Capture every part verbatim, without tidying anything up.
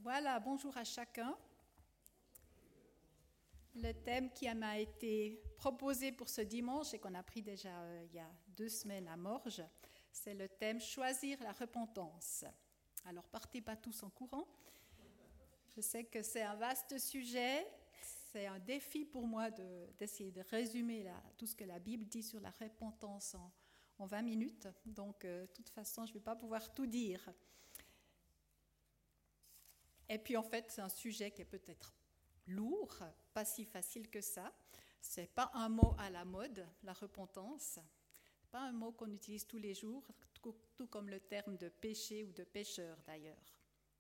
Voilà, bonjour à chacun. Le thème qui m'a été proposé pour ce dimanche et qu'on a pris déjà euh, il y a deux semaines à Morges, c'est le thème « Choisir la repentance ». Alors, partez pas tous en courant. Je sais que c'est un vaste sujet, c'est un défi pour moi de, d'essayer de résumer la, tout ce que la Bible dit sur la repentance en, en vingt minutes. Donc, euh, de toute façon, je ne vais pas pouvoir tout dire. Et puis, en fait, c'est un sujet qui est peut-être lourd, pas si facile que ça. Ce n'est pas un mot à la mode, la repentance. Ce n'est pas un mot qu'on utilise tous les jours, tout, tout comme le terme de péché ou de pécheur d'ailleurs.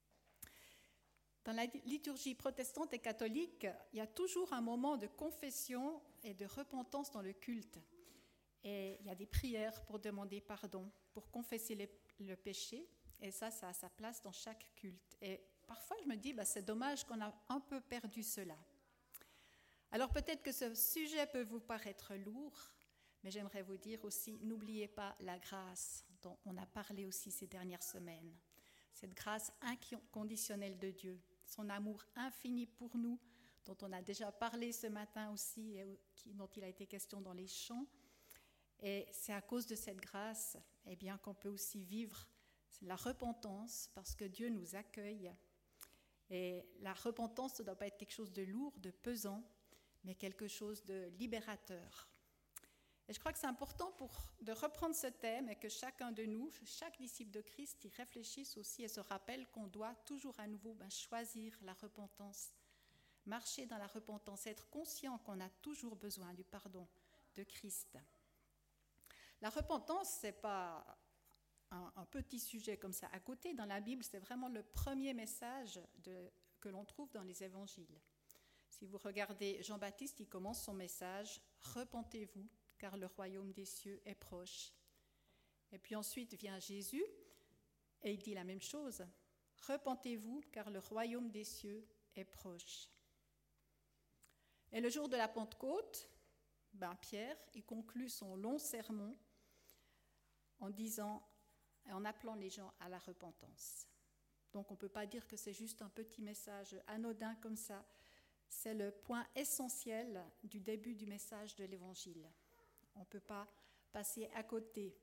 Dans la liturgie protestante et catholique, il y a toujours un moment de confession et de repentance dans le culte. Et il y a des prières pour demander pardon, pour confesser les, le péché. Et ça, ça a sa place dans chaque culte. Et parfois, je me dis, bah, c'est dommage qu'on a un peu perdu cela. Alors peut-être que ce sujet peut vous paraître lourd, mais j'aimerais vous dire aussi, n'oubliez pas la grâce dont on a parlé aussi ces dernières semaines. Cette grâce inconditionnelle de Dieu, son amour infini pour nous, dont on a déjà parlé ce matin aussi, et dont il a été question dans les chants. Et c'est à cause de cette grâce eh bien, qu'on peut aussi vivre la repentance, parce que Dieu nous accueille. Et la repentance, ça ne doit pas être quelque chose de lourd, de pesant, mais quelque chose de libérateur. Et je crois que c'est important pour, de reprendre ce thème et que chacun de nous, chaque disciple de Christ, y réfléchisse aussi et se rappelle qu'on doit toujours à nouveau ben, choisir la repentance, marcher dans la repentance, être conscient qu'on a toujours besoin du pardon de Christ. La repentance, ce n'est pas un, un petit sujet comme ça à côté. Dans la Bible, c'est vraiment le premier message de, que l'on trouve dans les évangiles. Si vous regardez Jean-Baptiste, il commence son message « Repentez-vous, car le royaume des cieux est proche ». Et puis ensuite vient Jésus, et il dit la même chose « Repentez-vous, car le royaume des cieux est proche ». Et le jour de la Pentecôte, ben Pierre, il conclut son long sermon en disant, en appelant les gens à la repentance. Donc on ne peut pas dire que c'est juste un petit message anodin comme ça. C'est le point essentiel du début du message de l'Évangile. On ne peut pas passer à côté.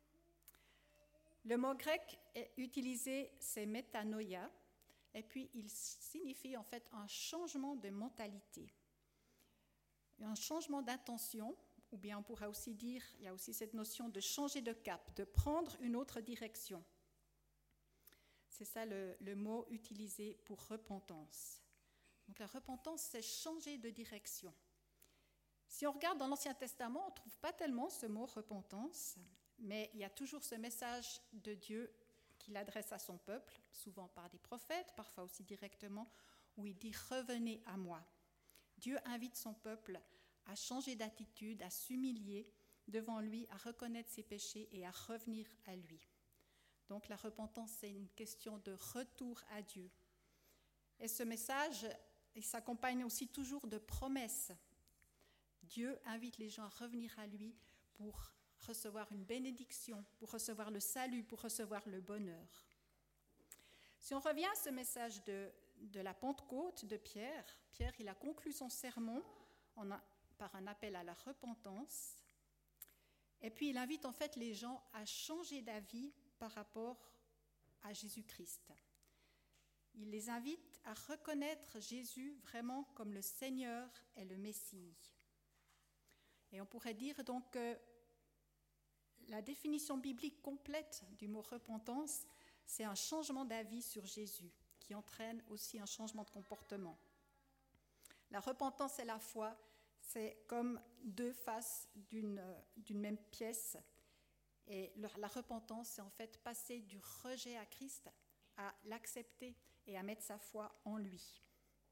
Le mot grec est utilisé, c'est métanoïa, et puis il signifie en fait un changement de mentalité, un changement d'intention, ou bien on pourra aussi dire, il y a aussi cette notion de changer de cap, de prendre une autre direction. C'est ça le, le mot utilisé pour repentance. Donc la repentance, c'est changer de direction. Si on regarde dans l'Ancien Testament, on ne trouve pas tellement ce mot repentance, mais il y a toujours ce message de Dieu qu'il adresse à son peuple, souvent par des prophètes, parfois aussi directement, où il dit « Revenez à moi ». Dieu invite son peuple à changer d'attitude, à s'humilier devant lui, à reconnaître ses péchés et à revenir à lui. Donc la repentance, c'est une question de retour à Dieu. Et ce message, il s'accompagne aussi toujours de promesses. Dieu invite les gens à revenir à lui pour recevoir une bénédiction, pour recevoir le salut, pour recevoir le bonheur. Si on revient à ce message de, de la Pentecôte de Pierre, Pierre il a conclu son sermon en a, par un appel à la repentance. Et puis il invite en fait les gens à changer d'avis par rapport à Jésus-Christ. Il les invite à reconnaître Jésus vraiment comme le Seigneur et le Messie. Et on pourrait dire donc que la définition biblique complète du mot repentance, c'est un changement d'avis sur Jésus qui entraîne aussi un changement de comportement. La repentance et la foi, c'est comme deux faces d'une, d'une même pièce. Et la repentance, c'est en fait passer du rejet à Christ à l'accepter et à mettre sa foi en lui.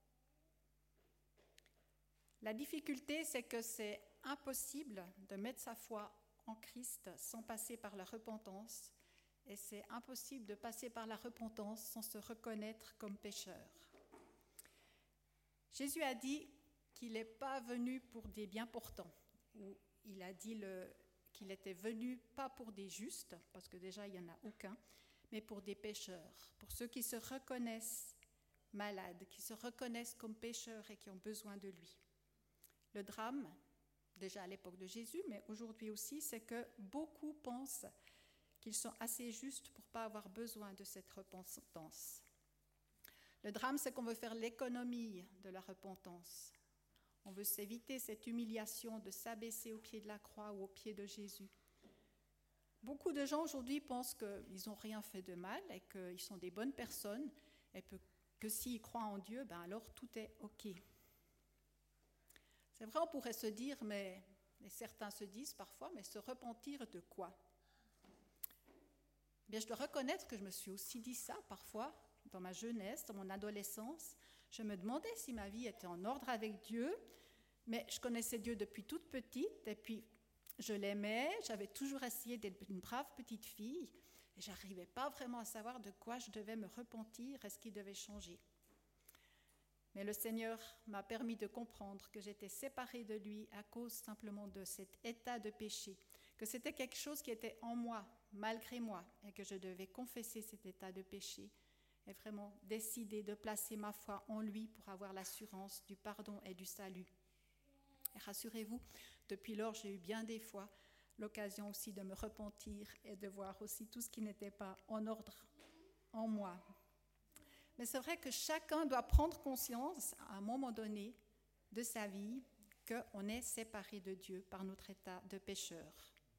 La difficulté, c'est que c'est impossible de mettre sa foi en Christ sans passer par la repentance, et c'est impossible de passer par la repentance sans se reconnaître comme pécheur. Jésus a dit qu'il n'est pas venu pour des bien-portants, ou il a dit le, qu'il était venu pas pour des justes, parce que déjà il n'y en a aucun, mais pour des pécheurs, pour ceux qui se reconnaissent malades, qui se reconnaissent comme pécheurs et qui ont besoin de lui. Le drame, déjà à l'époque de Jésus, mais aujourd'hui aussi, c'est que beaucoup pensent qu'ils sont assez justes pour ne pas avoir besoin de cette repentance. Le drame, c'est qu'on veut faire l'économie de la repentance. On veut s'éviter cette humiliation de s'abaisser au pied de la croix ou au pied de Jésus. Beaucoup de gens aujourd'hui pensent qu'ils n'ont rien fait de mal et qu'ils sont des bonnes personnes et que s'ils croient en Dieu, ben alors tout est OK. C'est vrai, on pourrait se dire, mais, et certains se disent parfois, mais se repentir de quoi ? Bien, je dois reconnaître que je me suis aussi dit ça parfois, dans ma jeunesse, dans mon adolescence. Je me demandais si ma vie était en ordre avec Dieu, mais je connaissais Dieu depuis toute petite, et puis je l'aimais, j'avais toujours essayé d'être une brave petite fille, et je n'arrivais pas vraiment à savoir de quoi je devais me repentir et ce qui devait changer. Mais le Seigneur m'a permis de comprendre que j'étais séparée de lui à cause simplement de cet état de péché, que c'était quelque chose qui était en moi, malgré moi, et que je devais confesser cet état de péché et vraiment décider de placer ma foi en lui pour avoir l'assurance du pardon et du salut. Et rassurez-vous, depuis lors, j'ai eu bien des fois l'occasion aussi de me repentir et de voir aussi tout ce qui n'était pas en ordre en moi. Mais c'est vrai que chacun doit prendre conscience à un moment donné de sa vie qu'on est séparé de Dieu par notre état de pécheur,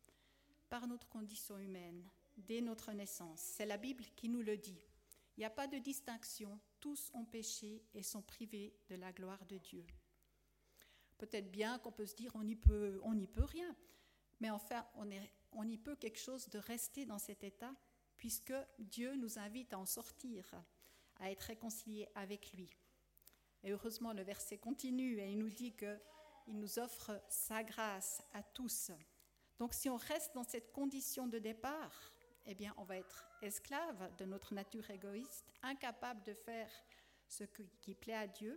par notre condition humaine, dès notre naissance. C'est la Bible qui nous le dit. Il n'y a pas de distinction, tous ont péché et sont privés de la gloire de Dieu. Peut-être bien qu'on peut se dire on n'y peut, on n'y peut rien, mais enfin on, est, on y peut quelque chose de rester dans cet état, puisque Dieu nous invite à en sortir, à être réconciliés avec lui. Et heureusement, le verset continue et il nous dit qu'il nous offre sa grâce à tous. Donc si on reste dans cette condition de départ, eh bien on va être esclave de notre nature égoïste, incapable de faire ce qui plaît à Dieu.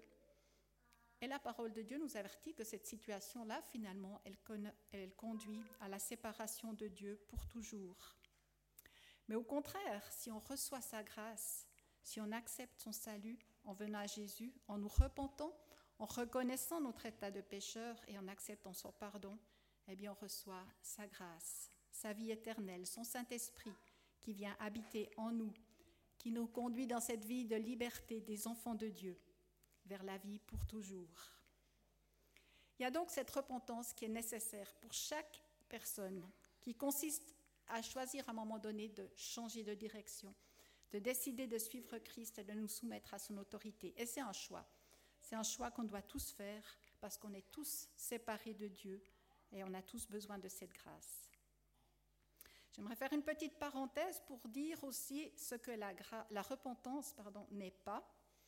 Et la parole de Dieu nous avertit que cette situation-là, finalement, elle, con- elle conduit à la séparation de Dieu pour toujours. Mais au contraire, si on reçoit sa grâce, si on accepte son salut en venant à Jésus, en nous repentant, en reconnaissant notre état de pécheur et en acceptant son pardon, eh bien on reçoit sa grâce, sa vie éternelle, son Saint-Esprit qui vient habiter en nous, qui nous conduit dans cette vie de liberté des enfants de Dieu, vers la vie pour toujours. Il y a donc cette repentance qui est nécessaire pour chaque personne, qui consiste à choisir à un moment donné de changer de direction, de décider de suivre Christ et de nous soumettre à son autorité. Et c'est un choix. C'est un choix qu'on doit tous faire parce qu'on est tous séparés de Dieu et on a tous besoin de cette grâce. J'aimerais faire une petite parenthèse pour dire aussi ce que la, gra- la repentance pardon, n'est pas.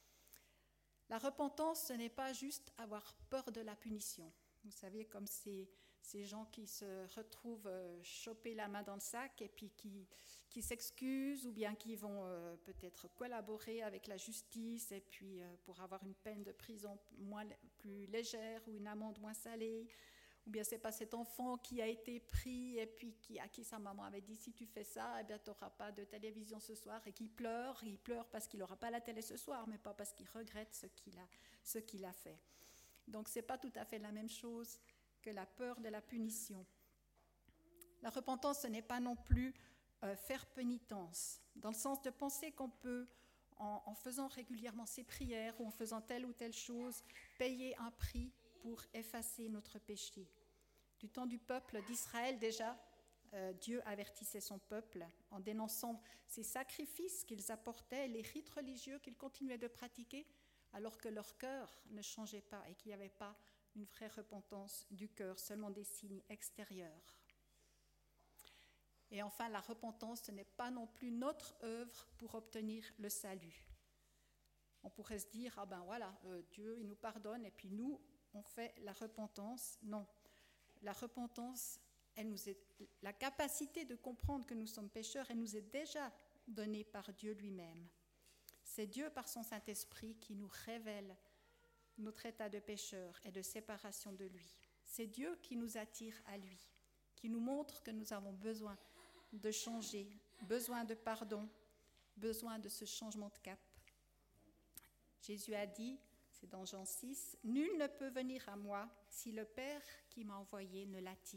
La repentance, ce n'est pas juste avoir peur de la punition. Vous savez, comme ces, ces gens qui se retrouvent euh, choper la main dans le sac et puis qui, qui s'excusent ou bien qui vont euh, peut-être collaborer avec la justice et puis euh, pour avoir une peine de prison moins, plus légère ou une amende moins salée. Ou bien c'est pas cet enfant qui a été pris et puis qui, à qui sa maman avait dit si tu fais ça, eh bien tu n'auras pas de télévision ce soir et qui pleure. Il pleure parce qu'il n'aura pas la télé ce soir, mais pas parce qu'il regrette ce qu'il a, ce qu'il a fait. Donc c'est pas tout à fait la même chose que la peur de la punition. La repentance, ce n'est pas non plus euh, faire pénitence, dans le sens de penser qu'on peut, en, en faisant régulièrement ses prières ou en faisant telle ou telle chose, payer un prix pour effacer notre péché. Du temps du peuple d'Israël déjà, euh, Dieu avertissait son peuple en dénonçant ces sacrifices qu'ils apportaient, les rites religieux qu'ils continuaient de pratiquer, alors que leur cœur ne changeait pas et qu'il n'y avait pas une vraie repentance du cœur, seulement des signes extérieurs. Et enfin, la repentance, ce n'est pas non plus notre œuvre pour obtenir le salut. On pourrait se dire, ah ben voilà, euh, Dieu, il nous pardonne et puis nous, on fait la repentance. Non, la repentance, elle nous est, la capacité de comprendre que nous sommes pécheurs, elle nous est déjà donnée par Dieu lui-même. C'est Dieu par son Saint-Esprit qui nous révèle notre état de pécheur et de séparation de lui. C'est Dieu qui nous attire à lui, qui nous montre que nous avons besoin de changer, besoin de pardon, besoin de ce changement de cap. Jésus a dit, c'est dans Jean six, « Nul ne peut venir à moi si le Père qui m'a envoyé ne l'attire. »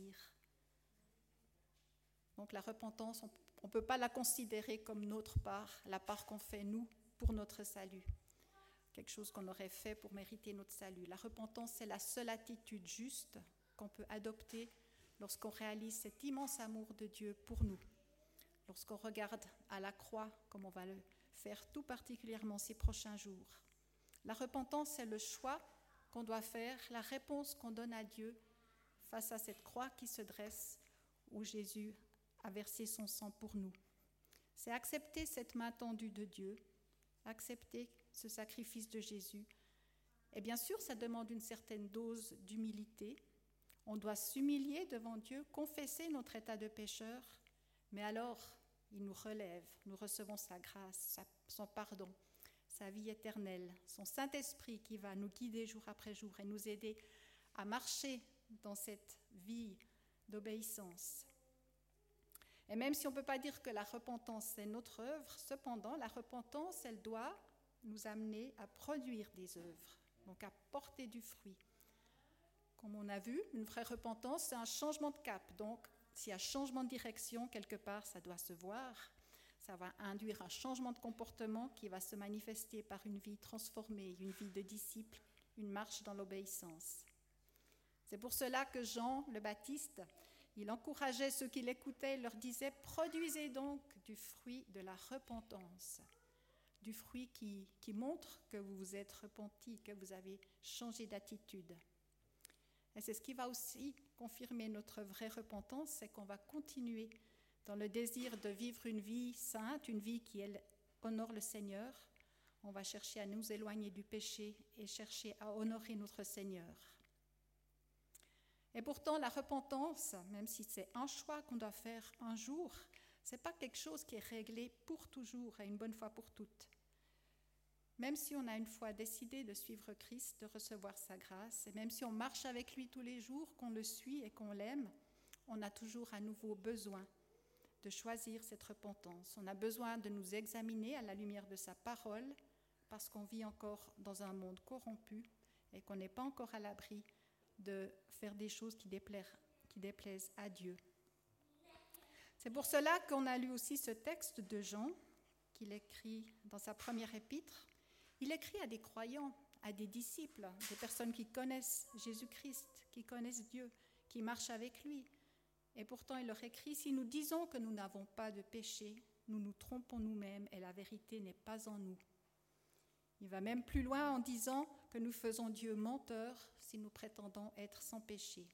Donc la repentance, on ne peut pas la considérer comme notre part, la part qu'on fait nous pour notre salut. Quelque chose qu'on aurait fait pour mériter notre salut. La repentance, c'est la seule attitude juste qu'on peut adopter lorsqu'on réalise cet immense amour de Dieu pour nous. Lorsqu'on regarde à la croix, comme on va le faire tout particulièrement ces prochains jours. La repentance, c'est le choix qu'on doit faire, la réponse qu'on donne à Dieu face à cette croix qui se dresse où Jésus a versé son sang pour nous. C'est accepter cette main tendue de Dieu, accepter ce sacrifice de Jésus. Et bien sûr, ça demande une certaine dose d'humilité. On doit s'humilier devant Dieu, confesser notre état de pécheur, mais alors il nous relève, nous recevons sa grâce, son pardon, sa vie éternelle, son Saint-Esprit qui va nous guider jour après jour et nous aider à marcher dans cette vie d'obéissance. Et même si on ne peut pas dire que la repentance c'est notre œuvre, cependant la repentance elle doit nous amener à produire des œuvres, donc à porter du fruit. Comme on a vu, une vraie repentance c'est un changement de cap, donc s'il y a changement de direction quelque part, ça doit se voir. Ça va induire un changement de comportement qui va se manifester par une vie transformée, une vie de disciple, une marche dans l'obéissance. C'est pour cela que Jean le Baptiste, il encourageait ceux qui l'écoutaient, il leur disait « Produisez donc du fruit de la repentance », du fruit qui, qui montre que vous vous êtes repentis, que vous avez changé d'attitude. Et c'est ce qui va aussi confirmer notre vraie repentance, c'est qu'on va continuer dans le désir de vivre une vie sainte, une vie qui elle, honore le Seigneur. On va chercher à nous éloigner du péché et chercher à honorer notre Seigneur. Et pourtant, la repentance, même si c'est un choix qu'on doit faire un jour, ce n'est pas quelque chose qui est réglé pour toujours et une bonne fois pour toutes. Même si on a une fois décidé de suivre Christ, de recevoir sa grâce, et même si on marche avec lui tous les jours, qu'on le suit et qu'on l'aime, on a toujours à nouveau besoin de choisir cette repentance. On a besoin de nous examiner à la lumière de sa parole parce qu'on vit encore dans un monde corrompu et qu'on n'est pas encore à l'abri de faire des choses qui déplaisent, qui déplaisent à Dieu. C'est pour cela qu'on a lu aussi ce texte de Jean qu'il écrit dans sa première épître. Il écrit à des croyants, à des disciples, des personnes qui connaissent Jésus-Christ, qui connaissent Dieu, qui marchent avec lui. Et pourtant, il leur écrit, « Si nous disons que nous n'avons pas de péché, nous nous trompons nous-mêmes et la vérité n'est pas en nous. » Il va même plus loin en disant que nous faisons Dieu menteur si nous prétendons être sans péché.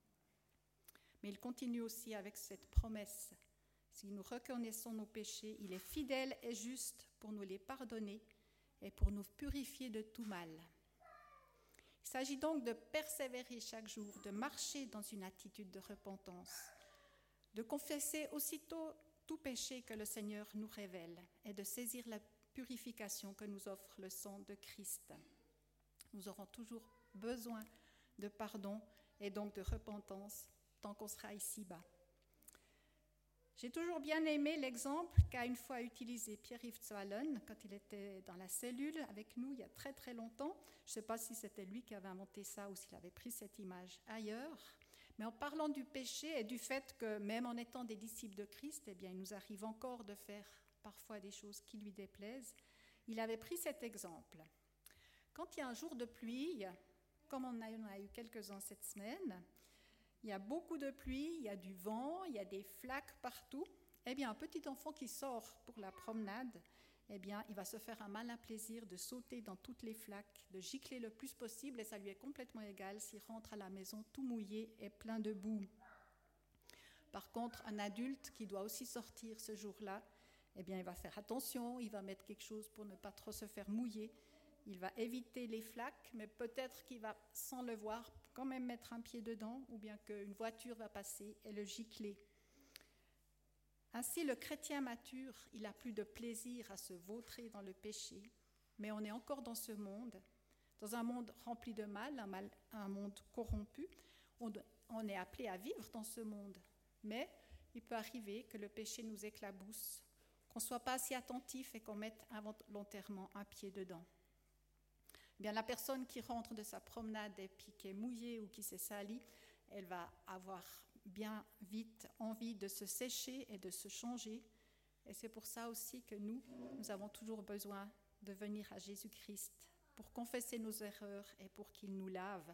Mais il continue aussi avec cette promesse. Si nous reconnaissons nos péchés, il est fidèle et juste pour nous les pardonner et pour nous purifier de tout mal. Il s'agit donc de persévérer chaque jour, de marcher dans une attitude de repentance, de confesser aussitôt tout péché que le Seigneur nous révèle et de saisir la purification que nous offre le sang de Christ. Nous aurons toujours besoin de pardon et donc de repentance tant qu'on sera ici-bas. J'ai toujours bien aimé l'exemple qu'a une fois utilisé Pierre-Yves Zwalen quand il était dans la cellule avec nous il y a très très longtemps. Je ne sais pas si c'était lui qui avait inventé ça ou s'il avait pris cette image ailleurs. Mais en parlant du péché et du fait que même en étant des disciples de Christ, eh bien, il nous arrive encore de faire parfois des choses qui lui déplaisent, il avait pris cet exemple. Quand il y a un jour de pluie, comme on en a eu quelques-uns cette semaine, il y a beaucoup de pluie, il y a du vent, il y a des flaques partout. Eh bien, un petit enfant qui sort pour la promenade, eh bien, il va se faire un malin plaisir de sauter dans toutes les flaques, de gicler le plus possible, et ça lui est complètement égal s'il rentre à la maison tout mouillé et plein de boue. Par contre, un adulte qui doit aussi sortir ce jour-là, eh bien, il va faire attention, il va mettre quelque chose pour ne pas trop se faire mouiller. Il va éviter les flaques, mais peut-être qu'il va, sans le voir, quand même mettre un pied dedans, ou bien qu'une voiture va passer et le gicler. Ainsi, le chrétien mature, il n'a plus de plaisir à se vautrer dans le péché, mais on est encore dans ce monde, dans un monde rempli de mal, un, mal, un monde corrompu. On, on est appelé à vivre dans ce monde, mais il peut arriver que le péché nous éclabousse, qu'on ne soit pas assez attentif et qu'on mette involontairement un pied dedans. eh bien, la personne qui rentre de sa promenade et puis qui est mouillée ou qui s'est salie, elle va avoir bien vite envie de se sécher et de se changer. Et c'est pour ça aussi que nous, nous avons toujours besoin de venir à Jésus-Christ pour confesser nos erreurs et pour qu'il nous lave.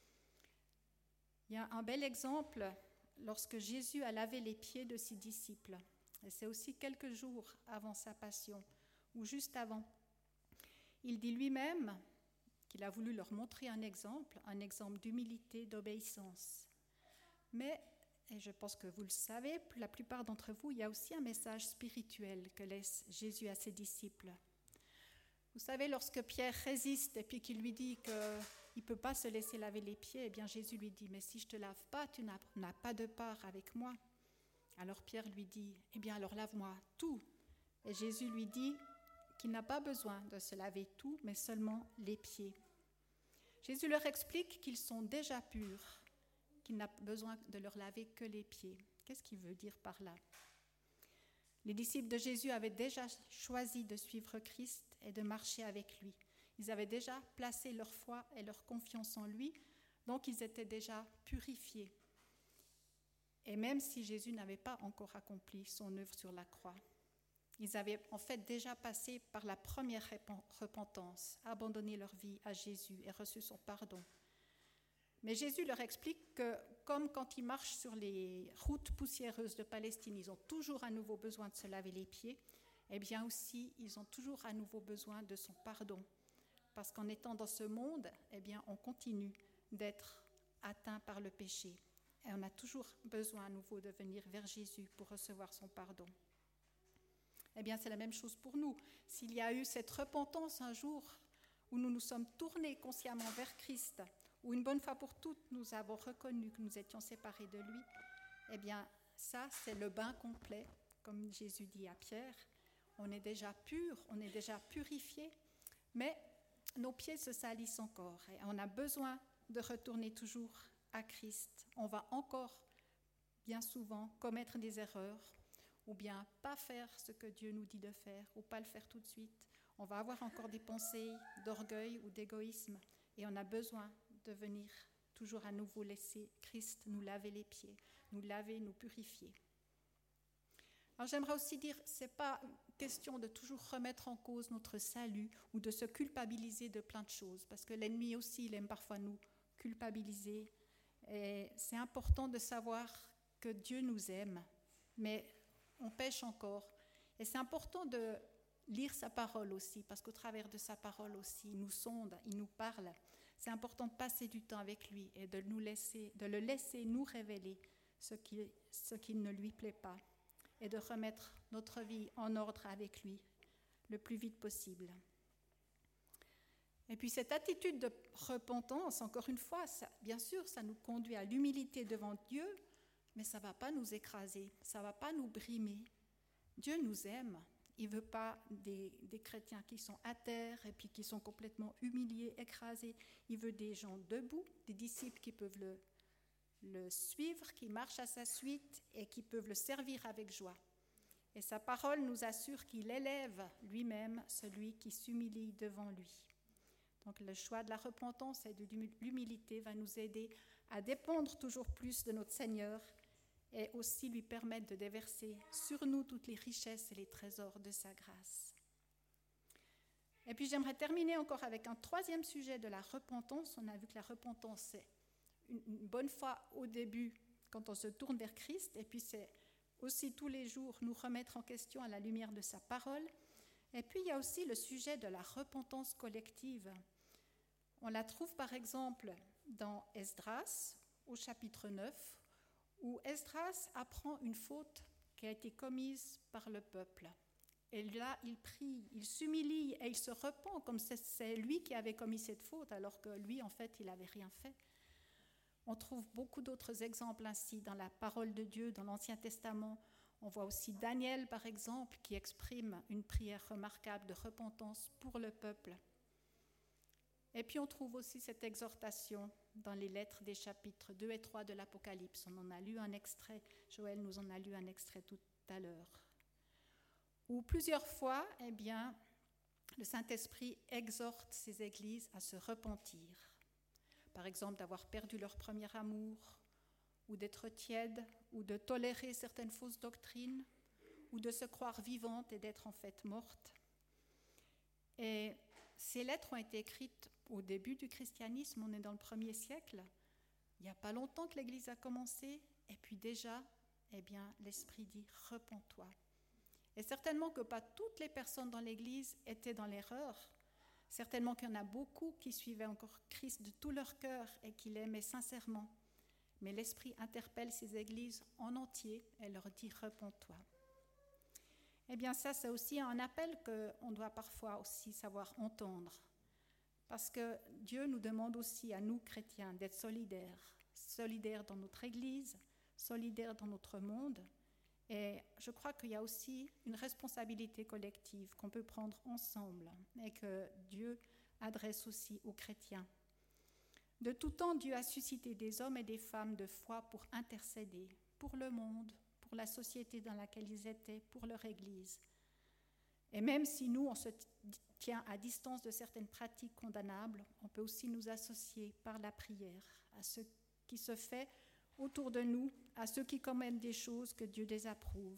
Il y a un bel exemple lorsque Jésus a lavé les pieds de ses disciples. Et c'est aussi quelques jours avant sa passion, ou juste avant. Il dit lui-même qu'il a voulu leur montrer un exemple, un exemple d'humilité, d'obéissance. Mais, et je pense que vous le savez, pour la plupart d'entre vous, il y a aussi un message spirituel que laisse Jésus à ses disciples. Vous savez, lorsque Pierre résiste et puis qu'il lui dit qu'il ne peut pas se laisser laver les pieds, eh bien Jésus lui dit « Mais si je ne te lave pas, tu n'as, n'as pas de part avec moi. » Alors Pierre lui dit « Eh bien alors lave-moi tout. » Et Jésus lui dit qu'il n'a pas besoin de se laver tout, mais seulement les pieds. Jésus leur explique qu'ils sont déjà purs, qu'il n'a besoin de leur laver que les pieds. Qu'est-ce qu'il veut dire par là ? Les disciples de Jésus avaient déjà choisi de suivre Christ et de marcher avec lui. Ils avaient déjà placé leur foi et leur confiance en lui, donc ils étaient déjà purifiés. Et même si Jésus n'avait pas encore accompli son œuvre sur la croix, ils avaient en fait déjà passé par la première repentance, abandonné leur vie à Jésus et reçu son pardon. Mais Jésus leur explique que, comme quand ils marchent sur les routes poussiéreuses de Palestine, ils ont toujours à nouveau besoin de se laver les pieds, eh bien aussi, ils ont toujours à nouveau besoin de son pardon. Parce qu'en étant dans ce monde, eh bien, on continue d'être atteint par le péché. Et on a toujours besoin à nouveau de venir vers Jésus pour recevoir son pardon. Eh bien, c'est la même chose pour nous. S'il y a eu cette repentance un jour où nous nous sommes tournés consciemment vers Christ, où une bonne fois pour toutes nous avons reconnu que nous étions séparés de lui, eh bien, ça, c'est le bain complet, comme Jésus dit à Pierre. On est déjà pur, on est déjà purifié, mais nos pieds se salissent encore et on a besoin de retourner toujours à Christ. On va encore, bien souvent, commettre des erreurs ou bien pas faire ce que Dieu nous dit de faire ou pas le faire tout de suite. On va avoir encore des pensées d'orgueil ou d'égoïsme et on a besoin de venir toujours à nouveau laisser Christ nous laver les pieds, nous laver, nous purifier. Alors j'aimerais aussi dire, ce n'est pas question de toujours remettre en cause notre salut ou de se culpabiliser de plein de choses, parce que l'ennemi aussi, il aime parfois nous culpabiliser. Et c'est important de savoir que Dieu nous aime, mais on pêche encore. Et c'est important de lire sa parole aussi, parce qu'au travers de sa parole aussi, il nous sonde, il nous parle. C'est important de passer du temps avec lui et de, nous laisser, de le laisser nous révéler ce qui, ce qui ne lui plaît pas et de remettre notre vie en ordre avec lui le plus vite possible. Et puis cette attitude de repentance, encore une fois, ça, bien sûr, ça nous conduit à l'humilité devant Dieu, mais ça ne va pas nous écraser, ça ne va pas nous brimer. Dieu nous aime. Il ne veut pas des, des chrétiens qui sont à terre et puis qui sont complètement humiliés, écrasés. Il veut des gens debout, des disciples qui peuvent le, le suivre, qui marchent à sa suite et qui peuvent le servir avec joie. Et sa parole nous assure qu'il élève lui-même celui qui s'humilie devant lui. Donc le choix de la repentance et de l'humilité va nous aider à dépendre toujours plus de notre Seigneur et aussi lui permettre de déverser sur nous toutes les richesses et les trésors de sa grâce. Et puis j'aimerais terminer encore avec un troisième sujet de la repentance. On a vu que la repentance, c'est une, une bonne fois au début, quand on se tourne vers Christ, et puis c'est aussi tous les jours nous remettre en question à la lumière de sa parole. Et puis il y a aussi le sujet de la repentance collective. On la trouve par exemple dans Esdras, au chapitre neuf, où Esdras apprend une faute qui a été commise par le peuple. Et là, il prie, il s'humilie et il se repent comme c'est, c'est lui qui avait commis cette faute, alors que lui, en fait, il n'avait rien fait. On trouve beaucoup d'autres exemples ainsi dans la parole de Dieu, dans l'Ancien Testament. On voit aussi Daniel, par exemple, qui exprime une prière remarquable de repentance pour le peuple. Et puis on trouve aussi cette exhortation dans les lettres des chapitres deux et trois de l'Apocalypse. On en a lu un extrait, Joël nous en a lu un extrait tout à l'heure. Où plusieurs fois, eh bien, le Saint-Esprit exhorte ces églises à se repentir. Par exemple, d'avoir perdu leur premier amour, ou d'être tiède, ou de tolérer certaines fausses doctrines, ou de se croire vivante et d'être en fait morte. Et ces lettres ont été écrites au début du christianisme, on est dans le premier siècle. Il n'y a pas longtemps que l'Église a commencé, et puis déjà, eh bien, l'Esprit dit « repens-toi ». Et certainement que pas toutes les personnes dans l'Église étaient dans l'erreur. Certainement qu'il y en a beaucoup qui suivaient encore Christ de tout leur cœur et qui l'aimaient sincèrement. Mais l'Esprit interpelle ces églises en entier et leur dit « repens-toi ». Eh bien ça, c'est aussi un appel qu'on doit parfois aussi savoir entendre. Parce que Dieu nous demande aussi à nous, chrétiens, d'être solidaires. Solidaires dans notre Église, solidaires dans notre monde. Et je crois qu'il y a aussi une responsabilité collective qu'on peut prendre ensemble et que Dieu adresse aussi aux chrétiens. De tout temps, Dieu a suscité des hommes et des femmes de foi pour intercéder, pour le monde, pour la société dans laquelle ils étaient, pour leur Église. Et même si nous, on se tient à distance de certaines pratiques condamnables, on peut aussi nous associer par la prière à ce qui se fait autour de nous, à ceux qui commettent des choses que Dieu désapprouve.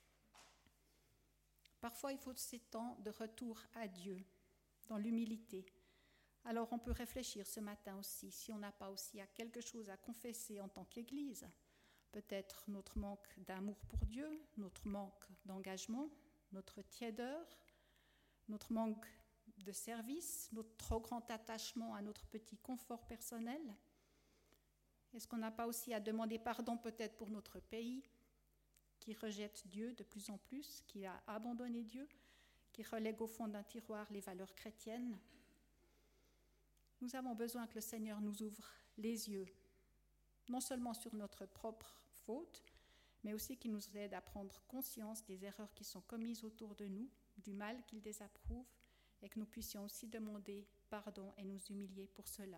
Parfois, il faut ces temps de retour à Dieu, dans l'humilité. Alors, on peut réfléchir ce matin aussi, si on n'a pas aussi à quelque chose à confesser en tant qu'Église. Peut-être notre manque d'amour pour Dieu, notre manque d'engagement, notre tiédeur, notre manque de service, notre trop grand attachement à notre petit confort personnel. Est-ce qu'on n'a pas aussi à demander pardon peut-être pour notre pays, qui rejette Dieu de plus en plus, qui a abandonné Dieu, qui relègue au fond d'un tiroir les valeurs chrétiennes? Nous avons besoin que le Seigneur nous ouvre les yeux, non seulement sur notre propre faute, mais aussi qu'il nous aide à prendre conscience des erreurs qui sont commises autour de nous, du mal qu'il désapprouve, et que nous puissions aussi demander pardon et nous humilier pour cela.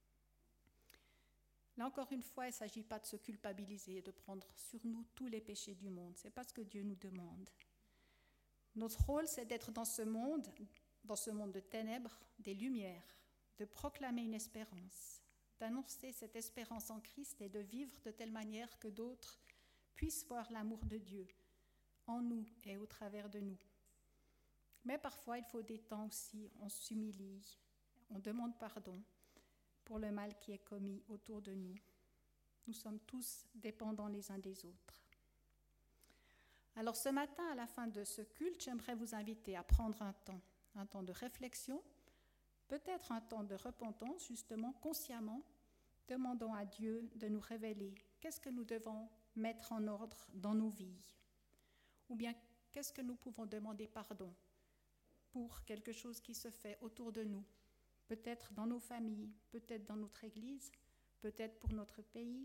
Là encore une fois, il ne s'agit pas de se culpabiliser et de prendre sur nous tous les péchés du monde. Ce n'est pas ce que Dieu nous demande. Notre rôle, c'est d'être dans ce monde, dans ce monde de ténèbres, des lumières, de proclamer une espérance, d'annoncer cette espérance en Christ et de vivre de telle manière que d'autres puissent voir l'amour de Dieu en nous et au travers de nous. Mais parfois, il faut des temps aussi, on s'humilie, on demande pardon pour le mal qui est commis autour de nous. Nous sommes tous dépendants les uns des autres. Alors ce matin, à la fin de ce culte, j'aimerais vous inviter à prendre un temps, un temps de réflexion, peut-être un temps de repentance, justement, consciemment, demandant à Dieu de nous révéler qu'est-ce que nous devons mettre en ordre dans nos vies, ou bien qu'est-ce que nous pouvons demander pardon pour quelque chose qui se fait autour de nous, peut-être dans nos familles, peut-être dans notre Église, peut-être pour notre pays.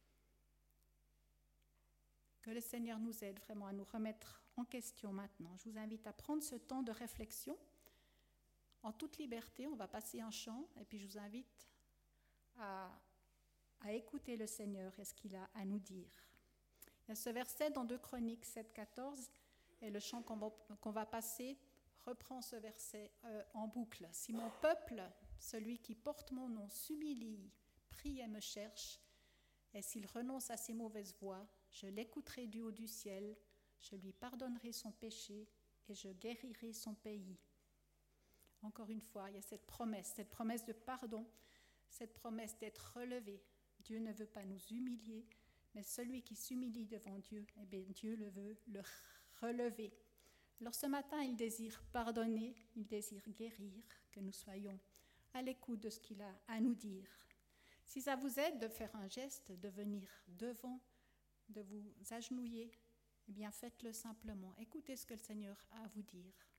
Que le Seigneur nous aide vraiment à nous remettre en question maintenant. Je vous invite à prendre ce temps de réflexion. En toute liberté, on va passer un chant et puis je vous invite à, à écouter le Seigneur et ce qu'il a à nous dire. Il y a ce verset dans deux Chroniques sept, quatorze et le chant qu'on va, qu'on va passer reprend ce verset euh, en boucle. « Si mon peuple, celui qui porte mon nom, s'humilie, prie et me cherche, et s'il renonce à ses mauvaises voies, je l'écouterai du haut du ciel, je lui pardonnerai son péché et je guérirai son pays. » Encore une fois, il y a cette promesse, cette promesse de pardon, cette promesse d'être relevé. Dieu ne veut pas nous humilier, mais celui qui s'humilie devant Dieu, eh bien Dieu le veut le relever. Alors ce matin, il désire pardonner, il désire guérir, que nous soyons à l'écoute de ce qu'il a à nous dire. Si ça vous aide de faire un geste, de venir devant, de vous agenouiller, eh bien faites-le simplement. Écoutez ce que le Seigneur a à vous dire.